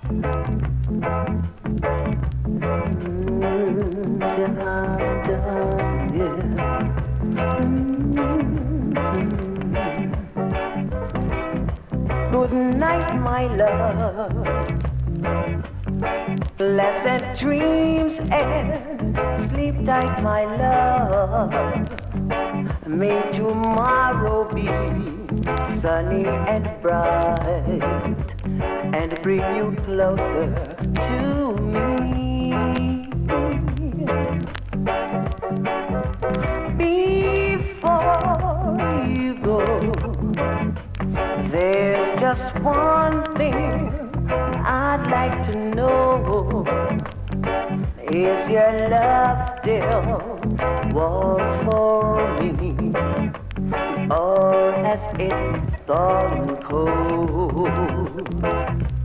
Good night, my love. Pleasant dreams and sleep tight, my love. May tomorrow be sunny and bright and bring you closer to me. Before you go, there's just one thing I'd like to know. Is your love still was for me, or has it gone cold?